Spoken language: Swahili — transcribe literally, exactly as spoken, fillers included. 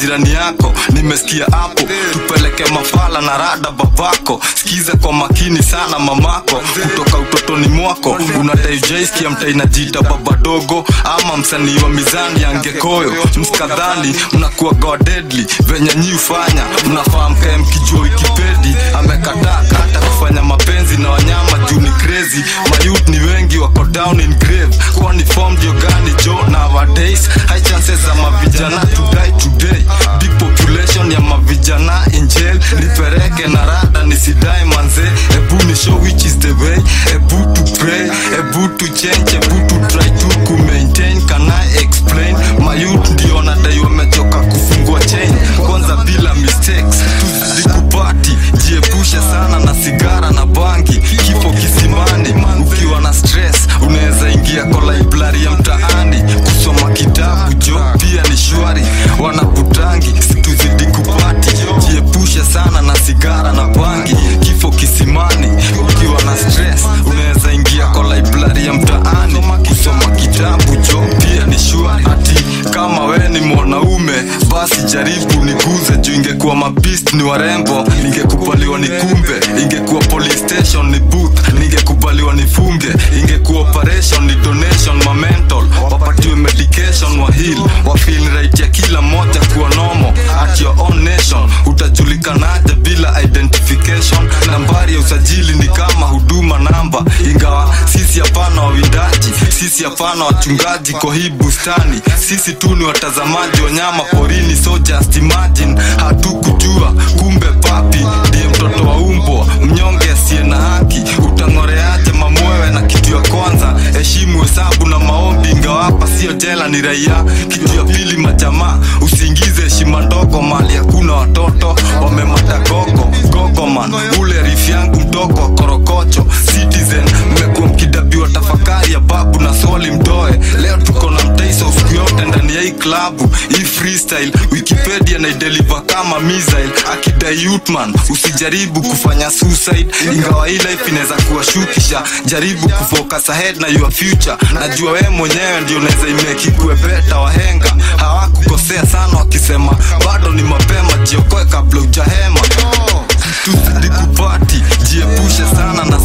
jirani yako, nimesikia hapo tupeleke mafala na rada babako. Sikiza kwa makini sana mamako, kutoka utotoni mwako unadai jaisikia mta inajiita baba dogo ama msanii wa mizani ya Ngekoyo. Mskadhani mnakuwa god deadly venye nyi ufanya, mnafahamu kaya mkijua Wikipedia amekataa kata kufanya mapenzi na wanyama juu ni crazy. Mayouth ni wengi wako down in grave, kwa ni form dio gani jo nowadays. High chances za mavijana to die today, big population ya mavijana in jail. Nipereke na rada nisidai manze, ebu ni show which is the way. Ebu to pray, ebu to change, ebu to try to ku maintain. Can I explain? Mayouth ndio nadai wamechoka kufungua chain kwanza bila mistakes. Tuzidi kupati, jiepushe sana na sigara na bangi, kifo kisimani. Ukiwa na stress unaweza ingia kwa library ya mtaani kusoma kitabu jo pia ni shwari. Wanaputangi tuzidi kupati, jiepushe sana na sigara na bangi, kifo kisimani. Ukiwa na stress unaweza ingia kwa library ya mtaani kusoma kitabu jo pia ni shwari. Ati kama we ni mwanaume basi jaribu niguze juu ingekuwa mabist ni warembo ningekubaliwa ni kumbe. Ingekuwa police station ni booth ningekubaliwa ni funge. Ingekuwa operation ni donation ma mental wapatiwe medication wa heal wa feel right ya kila moja kuwa normal at your own nation. Utajulikanaje bila identification? Nambari ya usajili ni kama huduma namba, ingawa sisi hapana wawindaji, sisi hapana wachungaji kwa hii bustani. Sisi tu ni watazamaji wa nyama porini, so just imagine hatukujua kumbe papi ndiye mtoto wa umbo mnyonge asiye na haki. Utangoreaje mamwewe na kitu ya kwanza heshimu hesabu na maombi, ingawa hapa sio jela ni raia. Kitu ya pili majamaa, usiingize heshima ndogo mali hakuna watoto wamemata gogo gogo man. Ule riff yangu mdogo wa korokocho citizen, mmekuwa mkidabiwa tafakari ya babu na soli mdoe. Leo tuko na mtaiso usiku yote ndani ya hii klabu. Hii freestyle Wikipedia na ideliver kama missile. Akidai youth man usijaribu kufanya suicide, ingawa hii life inaweza kuwashukisha. Jaribu kufocus ahead na your future, najua we mwenyewe ndio unaweza imeki kuwe better. Wahenga hawakukosea sana wakisema bado ni mapema, jiokoe kabla ujahema. Tuzidi kupati, jiepushe sana na